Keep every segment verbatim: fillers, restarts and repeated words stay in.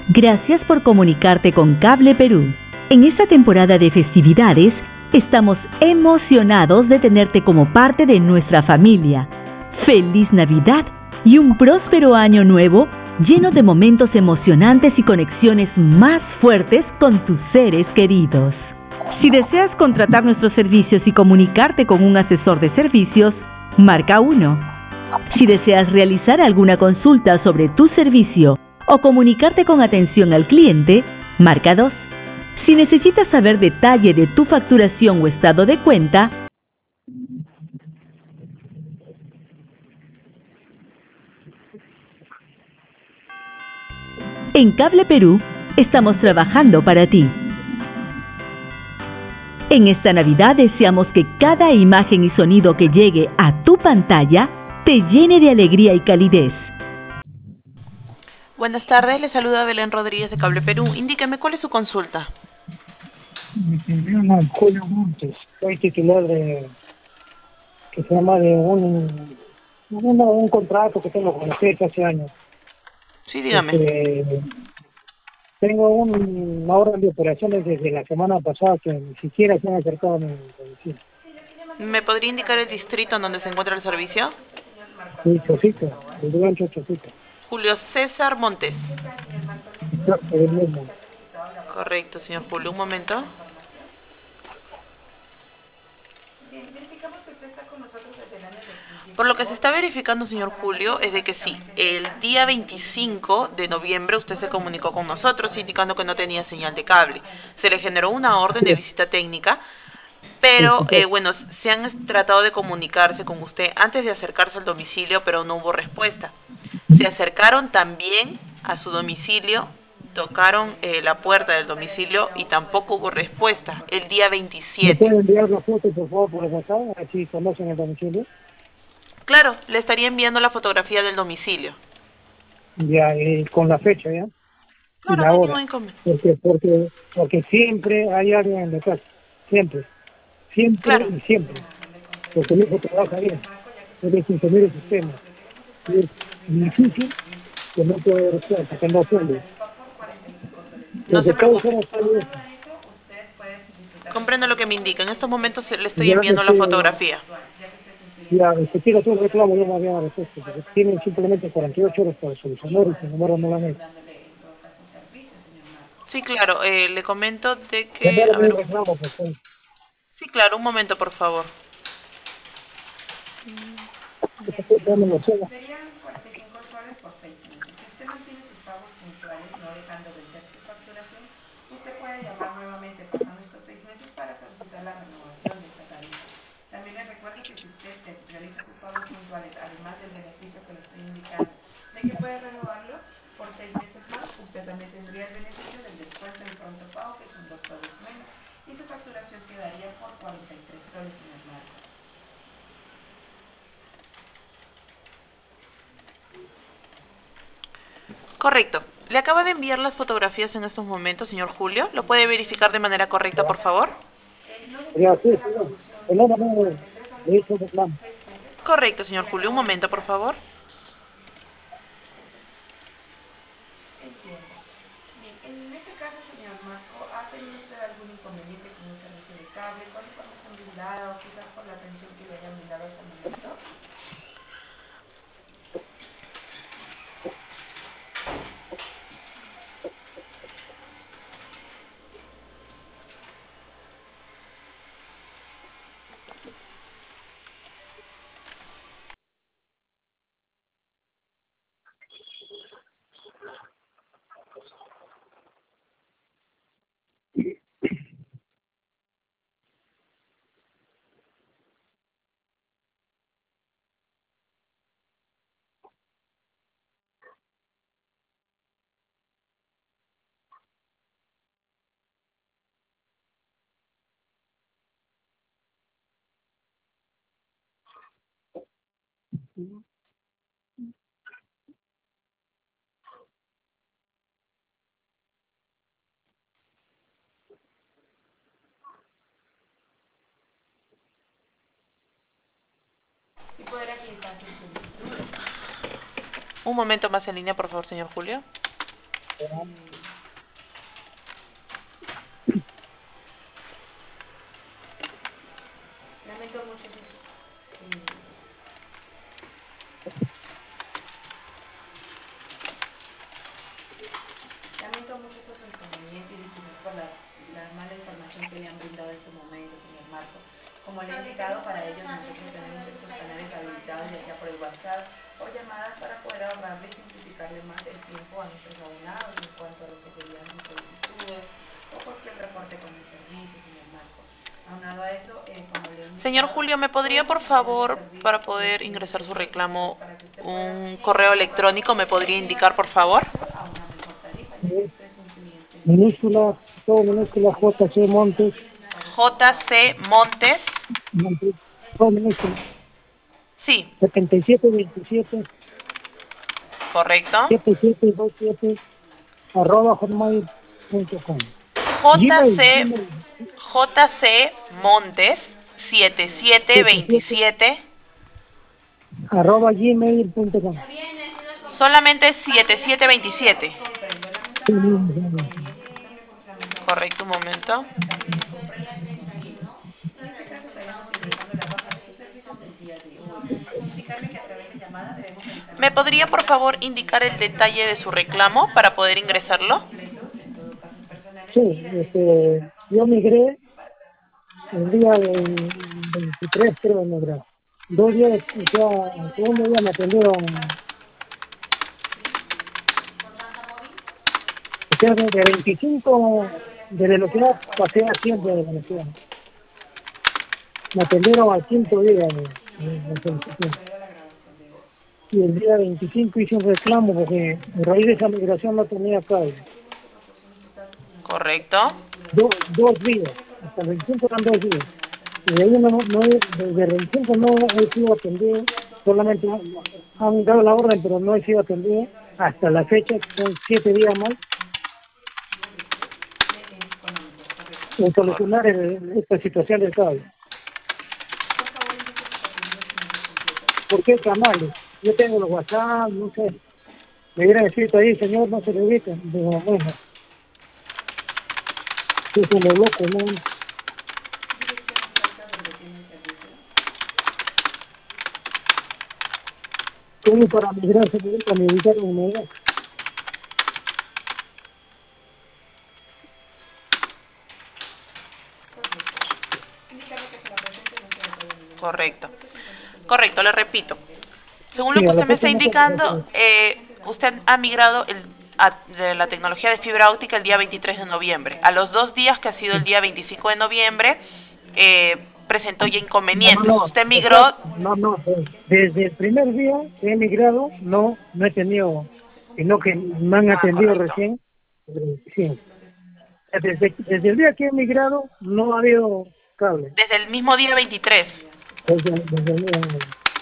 Gracias por comunicarte con Cable Perú. En esta temporada de festividades, estamos emocionados de tenerte como parte de nuestra familia. ¡Feliz Navidad y un próspero año nuevo lleno de momentos emocionantes y conexiones más fuertes con tus seres queridos! Si deseas contratar nuestros servicios y comunicarte con un asesor de servicios, marca uno. Si deseas realizar alguna consulta sobre tu servicio o comunicarte con atención al cliente, marca dos. Si necesitas saber detalle de tu facturación o estado de cuenta, en Cable Perú estamos trabajando para ti. En esta Navidad deseamos que cada imagen y sonido que llegue a tu pantalla te llene de alegría y calidez. Buenas tardes, le saluda Belén Rodríguez de Cable Perú. Indíqueme, ¿cuál es su consulta? Me llamo Julio Montes, soy titular de, que se llama de un, un, un contrato que tengo con la fecha hace años. Sí, dígame. Este, tengo un, una orden de operaciones desde la semana pasada que ni siquiera se han acercado a mi domicilio. ¿Me podría indicar el distrito en donde se encuentra el servicio? Sí, Chocito, el rancho Chocito. Julio César Montes. Exacto, el mismo. Correcto, señor Julio. Un momento. Por lo que se está verificando, señor Julio, es de que sí, el día veinticinco de noviembre usted se comunicó con nosotros indicando que no tenía señal de cable. Se le generó una orden de visita técnica, pero eh, bueno, se han tratado de comunicarse con usted antes de acercarse al domicilio, pero no hubo respuesta. Se acercaron también a su domicilio, tocaron eh, la puerta del domicilio y tampoco hubo respuesta el día ¿Me veintisiete. pueden enviar la foto, por favor, por el WhatsApp? Así conocen el domicilio. Claro, le estaría enviando la fotografía del domicilio. Ya, y con la fecha, ¿ya? Y Claro, no la hay hora. ningún inconveniente. Porque, porque, porque siempre hay alguien en la casa. Siempre. Siempre Claro. y siempre. Porque el hijo trabaja bien. Es de quince mil sistemas. Y es difícil que no puede haber respuesta, que no puede. No Porque se todos preocupe. somos padres. Comprendo lo que me indica. En estos momentos le estoy Ya, enviando la este, fotografía. ya, este, quiero todo el reclamo, ya me habían respuesta. Porque tienen simplemente cuarenta y ocho horas para solucionar y sin embargo no la han hecho. Sí, claro. Eh, le comento de que... A Enviaron ver, un un... reclamo, por favor. Sí, claro. Un momento, por favor. Dame la cena. Correcto. Le acaba de enviar las fotografías en estos momentos, señor Julio. ¿Lo puede verificar de manera correcta, por favor? Ya, sí, señor. El hombre no le hizo un reclamo. Correcto, señor Julio. Un momento, por favor. Un momento más en línea, por favor, señor Julio. Lamento mucho esos, eh, lamento mucho esos inconvenientes y disculpas por la, la mala información que le han brindado en este momento, señor Marco. Como le he indicado, para ellos nosotros tenemos estos canales habilitados, ya sea por el WhatsApp o llamadas, para poder ahorrarle y simplificarle más el tiempo a nuestros abonados en cuanto a lo que serían sus solicitudes o cualquier reporte con el servicio, señor Marco. Aunado a eso, eh, como le he indicado, señor Julio, ¿me podría, por favor, para poder ingresar su reclamo, un correo electrónico? ¿Me podría indicar, por favor? A una mejor tarifa, ya que usted es un cliente. Minúscula, todo minúscula, J C Montes. J C Montes. Montes, todo minúscula. Sí. setenta y siete veintisiete. Correcto. setenta y siete veintisiete arroba hotmail punto com. J C, J C Montes setenta y siete veintisiete arroba gmail punto com. Solamente setenta y siete veintisiete. Correcto, un momento. ¿Me podría, por favor, indicar el detalle de su reclamo para poder ingresarlo? Sí, este, yo migré el día veintitrés, creo, de migré. Dos días, o sea, el segundo día me atendieron, o sea, de veinticinco de velocidad pasé a cien de velocidad. Me atendieron al quinto día de, de, de solicitud. Y el día veinticinco hice un reclamo porque a raíz de esa migración no tenía cable. Correcto. Do, dos días, hasta el veinticinco eran dos días. Y de ahí no, no, desde el veinticinco no he sido atendido, solamente han dado la orden, pero no he sido atendido hasta la fecha, que son siete días más, en solucionar el, esta situación del cable. ¿Por qué canales? Yo tengo los WhatsApp, no sé. Me hubieran escrito ahí, señor, no se le ubica. Digo, bueno, yo soy lo loco, ¿no? ¿Cómo para migrar se puede para ubicar en unidad? Correcto. Correcto, le repito. Según lo que usted me está indicando, eh, usted ha migrado el, a, de la tecnología de fibra óptica el día veintitrés de noviembre. A los dos días, que ha sido el día veinticinco de noviembre, eh, presentó ya inconvenientes. No, no, usted migró... No, no, desde el primer día que he migrado, no, no he tenido, sino que me han atendido ah, recién. Sí. Desde, desde el día que he migrado, no ha habido cable. Desde el mismo día veintitrés. Desde, desde el día...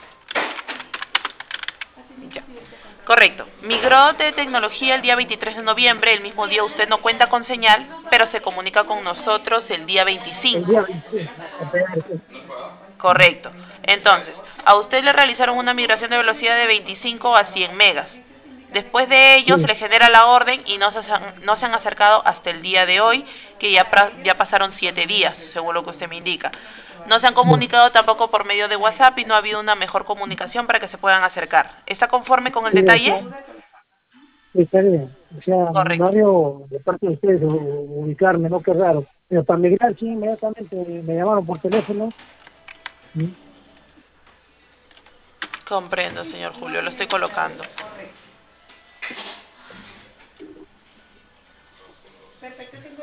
Ya. Correcto. Migró de tecnología el día veintitrés de noviembre, el mismo día usted no cuenta con señal, pero se comunica con nosotros el día veinticinco. El día veinticinco. Correcto. Entonces, a usted le realizaron una migración de velocidad de veinticinco a cien megas. Después de ello sí. se le genera la orden y no se, han, no se han acercado hasta el día de hoy, que ya, ya pasaron siete días, según lo que usted me indica. No se han comunicado tampoco por medio de WhatsApp y no ha habido una mejor comunicación para que se puedan acercar. ¿Está conforme con el sí, detalle? Sí, está bien. O sea, correcto. No veo de parte de ustedes ubicarme, no, qué raro. Pero para migrar, sí, inmediatamente me llamaron por teléfono. ¿Sí? Comprendo, señor Julio, lo estoy colocando. Perfecto, tengo...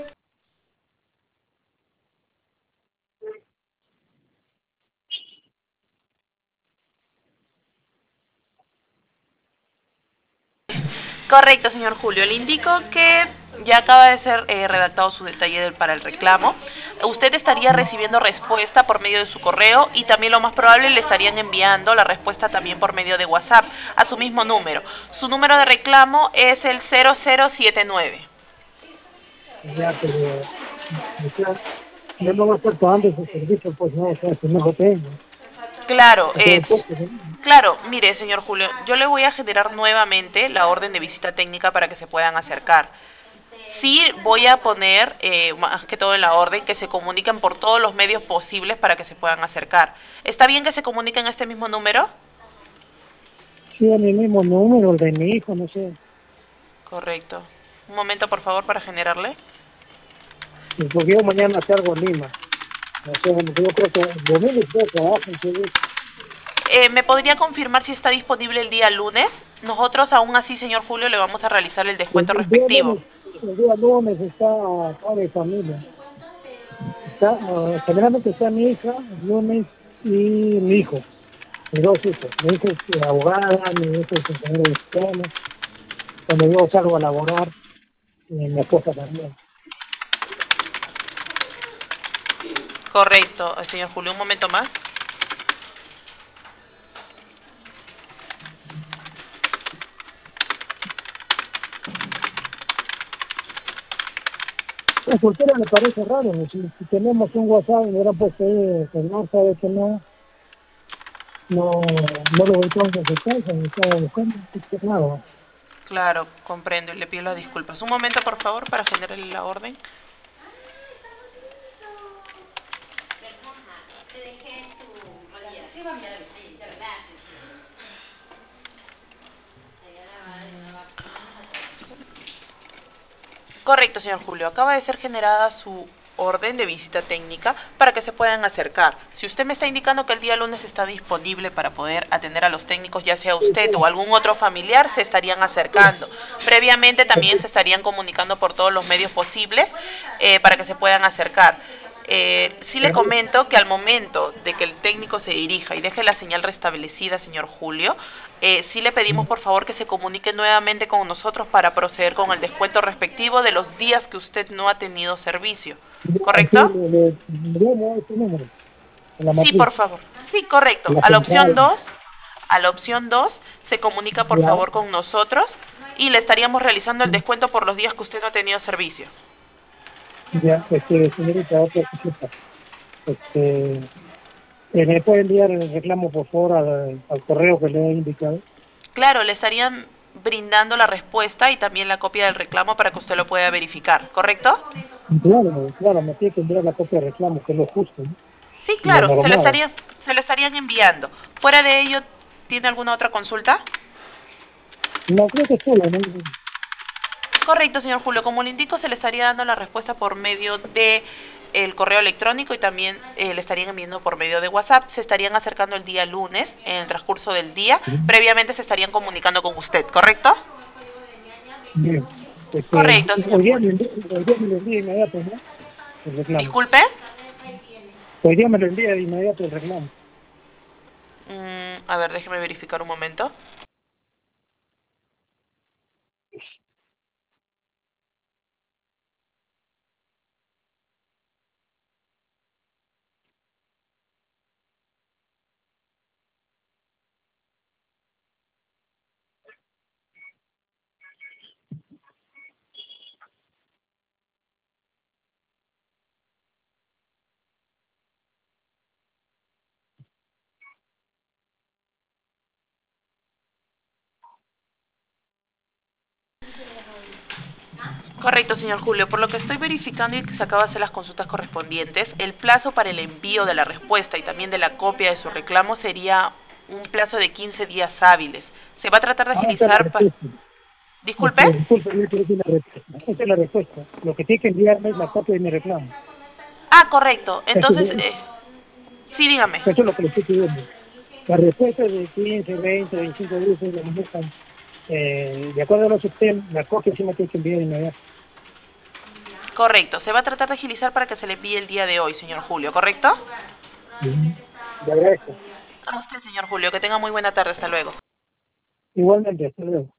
Correcto, señor Julio. Le indico que ya acaba de ser eh, redactado su detalle del, para el reclamo. Usted estaría recibiendo respuesta por medio de su correo y también lo más probable le estarían enviando la respuesta también por medio de WhatsApp a su mismo número. Su número de reclamo es el cero cero siete nueve. Ya, pero o sea, yo no voy a estar pagando ese servicio, pues no, o sea, si no lo tengo. Claro, O sea, es... después, pues, Claro, mire, señor Julio, yo le voy a generar nuevamente la orden de visita técnica para que se puedan acercar. Sí voy a poner, eh, más que todo en la orden, que se comuniquen por todos los medios posibles para que se puedan acercar. ¿Está bien que se comuniquen a este mismo número? sí, a mi mismo número, el de mi hijo, no sé. Correcto. Un momento, por favor, para generarle. Y porque yo mañana salgo a Lima. O sea, como que yo creo que el domingo ustedes trabajan, seguro. Eh, ¿Me podría confirmar si está disponible el día lunes? Nosotros, aún así, señor Julio, le vamos a realizar el El, descuento el día respectivo. lunes, el día lunes está toda mi familia. Está, ah, generalmente está mi hija, el lunes, y mi hijo, mis dos hijos. Mi hija es eh, abogada, mi hijo es ingeniero de sistemas. Cuando yo salgo a laborar, eh, mi esposa también. Correcto, señor Julio, un momento más. A cualquiera le parece raro, ¿no? si, si tenemos un WhatsApp y me hubieran puesto ahí, que no sabe que no, no, no lo ubicamos en su casa, ni estaba buscando, qué nada. Claro, comprendo y le pido las disculpas. Un momento, por favor, para generarle la orden. Correcto, señor Julio. Acaba de ser generada su orden de visita técnica para que se puedan acercar. Si usted me está indicando que el día lunes está disponible para poder atender a los técnicos, ya sea Sí, usted sí, o algún otro familiar, se estarían acercando. Previamente también se estarían comunicando por todos los medios posibles eh, para que se puedan acercar. Eh, sí le perfecto. comento que al momento de que el técnico se dirija y deje la señal restablecida, señor Julio, eh, sí le pedimos por favor que se comunique nuevamente con nosotros para proceder con el descuento respectivo de los días que usted no ha tenido servicio. Así ¿Correcto? le, le, le llamo a este número, a la Sí, matriz, por favor. Sí, correcto. a la A la opción central, dos, a la opción dos se comunica por ya, favor con nosotros y le estaríamos realizando el descuento por los días que usted no ha tenido servicio. ya, este, señorita, otra cosita, este, eh, ¿me puede enviar el reclamo, por favor, al, al correo que le he indicado? Claro, le estarían brindando la respuesta y también la copia del reclamo para que usted lo pueda verificar, ¿correcto? Claro, claro, me tiene que enviar la copia de reclamo, que es lo justo, ¿no? Sí, Y lo claro, se lo normal. estaría, se lo estarían enviando. Fuera de ello, ¿tiene alguna otra consulta? No, creo que es solo, ¿no? Correcto, señor Julio. Como le indico, se le estaría dando la respuesta por medio de el correo electrónico y también eh, le estarían enviando por medio de WhatsApp. Se estarían acercando el día lunes, en el transcurso del día. Previamente se estarían comunicando con usted, ¿correcto? Bien. Este, Correcto, señor hoy día Julio. me, envi- hoy día me lo envía de inmediato, ¿no? El reclamo. Disculpe. Hoy día me lo envía de inmediato el reclamo. Mm, a ver, déjeme verificar un momento. Correcto, señor Julio. Por lo que estoy verificando y que se acaba de hacer las consultas correspondientes, el plazo para el envío de la respuesta y también de la copia de su reclamo sería un plazo de quince días hábiles. Se va a tratar de Ah, esta es la agilizar para... respuesta. Disculpe. Este, disculpe, yo creo que es la respuesta. Esta es la respuesta. Lo que tiene que enviarme es la copia de mi reclamo. Ah, correcto. Eso, Entonces, es- eh, sí, dígame. eso es lo que le estoy pidiendo. La respuesta es de quince, veinte, veinticinco días, es lo que buscan. Eh, de acuerdo a los sistemas, la copia sí me tiene que enviar de inmediato. Correcto. Se va a tratar de agilizar para que se le envíe el día de hoy, señor Julio, ¿correcto? Ujú. Le agradezco. A usted, señor Julio. Que tenga muy buena tarde. Hasta luego. Igualmente, hasta luego.